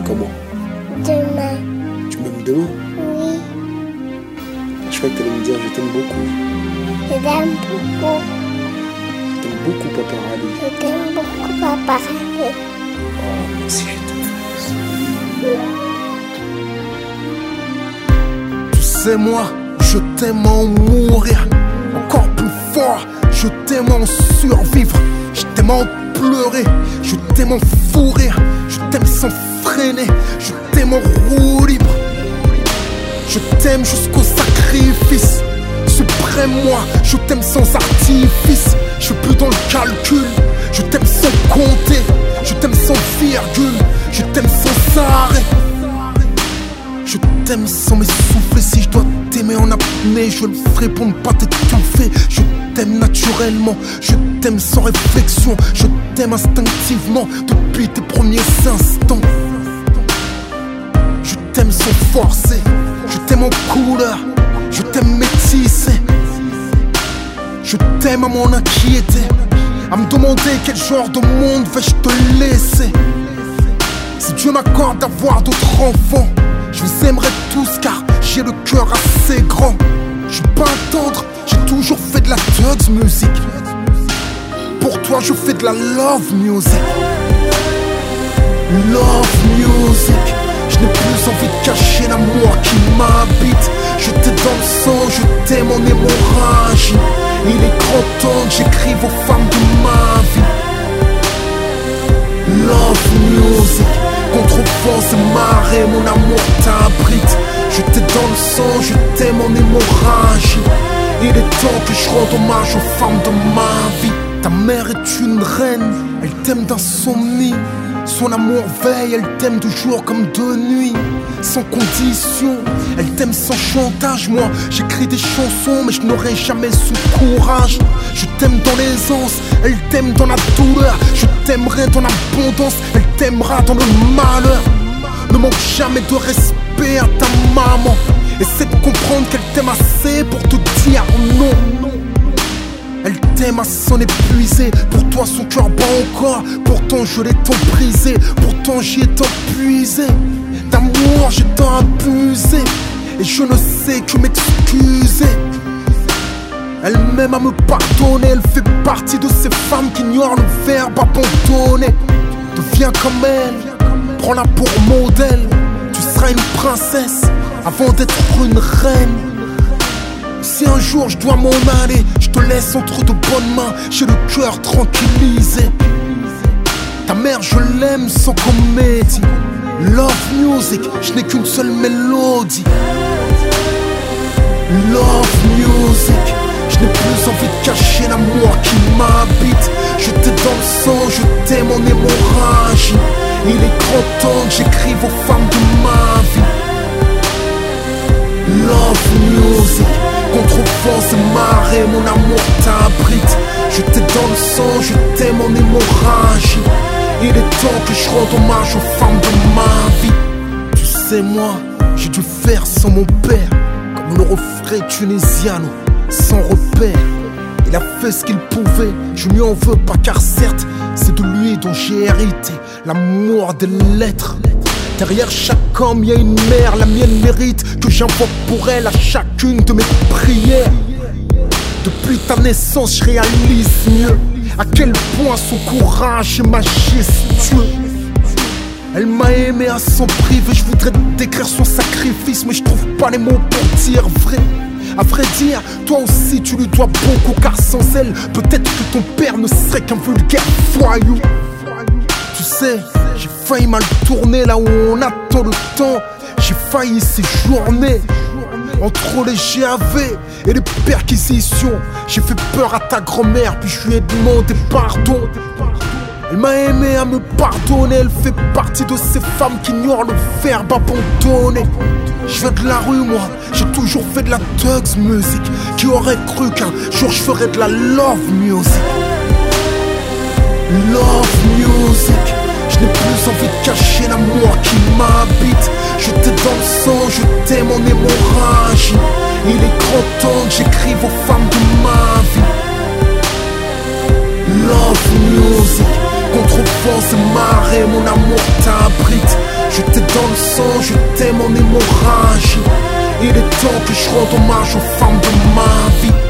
comment? Demain. Tu m'aimes demain? Oui. Je crois que t'allais me dire je t'aime beaucoup. Je t'aime beaucoup. Je t'aime beaucoup, Papa Ali. Je t'aime beaucoup, Papa Ali. Oh, merci, je t'aime. Tu sais, moi, je t'aime en mourir. Encore plus fort, je t'aime en survivre. Je t'aime en pleurer, je t'aime en fou rire. Je t'aime sans freiner, je t'aime en roue libre. Je t'aime jusqu'au sacrifice suprême, moi, je t'aime sans artifice. Je suis plus dans le calcul, je t'aime sans compter. Je t'aime sans virgule, je t'aime sans arrêt. Je t'aime sans m'essouffler. Si je dois t'aimer en apnée, je le ferai pour ne pas t'étouffer. Je t'aime naturellement, je t'aime sans réflexion. Je t'aime instinctivement depuis tes premiers instants. Je t'aime sans forcer, je t'aime en couleur, je t'aime métissé. Je t'aime à m'en inquiéter, à me demander quel genre de monde vais-je te laisser. Si Dieu m'accorde d'avoir d'autres enfants, je vous aimerai tous car j'ai le cœur assez grand. Je suis pas tendre, j'ai toujours fait de la thugs music. Pour toi je fais de la love music. Love music. Je n'ai plus envie de cacher l'amour qui m'habite. Je t'ai dans le sang, je t'aime en hémorragie. Il est grand temps que j'écrive aux femmes de ma vie. Love music. Contre vents et marées, mon amour t'abrite. Je t'ai dans le sang, je t'aime en hémorragie. Il est temps que je rende hommage aux femmes de ma vie. Ta mère est une reine, elle t'aime d'insomnie. Son amour veille, elle t'aime de jour comme de nuit. Sans condition, elle t'aime sans chantage. Moi, j'écris des chansons, mais je n'aurai jamais son courage. Je t'aime dans l'aisance, elle t'aime dans la douleur. Je t'aimerai dans l'abondance, elle t'aimera dans le malheur. Ne manque jamais de respect à ta maman. Essaie de comprendre qu'elle t'aime assez pour te dire non. Elle t'aime à s'en épuiser. Pour toi son cœur bat encore. Pourtant je l'ai tant brisé. Pourtant j'y ai tant puisé. D'amour j'ai tant abusé. Et je ne sais que m'excuser. Elle m'aime à me pardonner. Elle fait partie de ces femmes qui ignorent le verbe abandonner. Deviens comme elle, prends-la pour modèle. Tu seras une princesse avant d'être une reine. Si un jour je dois m'en aller, je te laisse entre de bonnes mains. J'ai le cœur tranquillisé. Ta mère je l'aime sans comédie. Love music, je n'ai qu'une seule mélodie. Love music. Je n'ai plus envie de cacher l'amour qui m'habite. Je t'ai dans le sang, je t'aime en hémorragie. Il est grand temps que j'écrive aux femmes de ma vie. Love music. Contre vents et marées, mon amour t'abrite. Je t'ai dans le sang, je t'aime en hémorragie. Il est temps que je rende hommage aux femmes de ma vie. Tu sais moi, j'ai dû faire sans mon père. Comme le refrain tunisiano, sans repère. Il a fait ce qu'il pouvait, je lui en veux pas car certes c'est de lui dont j'ai hérité l'amour des lettres. Derrière chaque homme, y a une mère, la mienne mérite que j'invoque pour elle à chacune de mes prières. Depuis ta naissance, je réalise mieux à quel point son courage est majestueux. Elle m'a aimé à son privé, je voudrais décrire son sacrifice, mais je trouve pas les mots pour dire vrai. À vrai dire, toi aussi tu lui dois beaucoup, car sans elle, peut-être que ton père ne serait qu'un vulgaire voyou. Tu sais, j'ai failli mal tourner là où on attend le temps. J'ai failli séjourner entre les GAV et les perquisitions. J'ai fait peur à ta grand-mère, puis je lui ai demandé pardon. Elle m'a aimé à me pardonner. Elle fait partie de ces femmes qui ignorent le verbe abandonner. Je viens de la rue moi, j'ai toujours fait de la thugs music. Qui aurait cru qu'un jour je ferais de la love music. Love music. Je n'ai plus envie de cacher l'amour qui m'habite. Je t'ai dans le sang, je t'aime en hémorragie. Il est grand temps que j'écrive aux femmes de ma vie. Love music. Contre vents et marées, mon amour t'abrite. Je t'ai dans le sang, je t'aime en hémorragie. Il est temps que je rende hommage aux femmes de ma vie.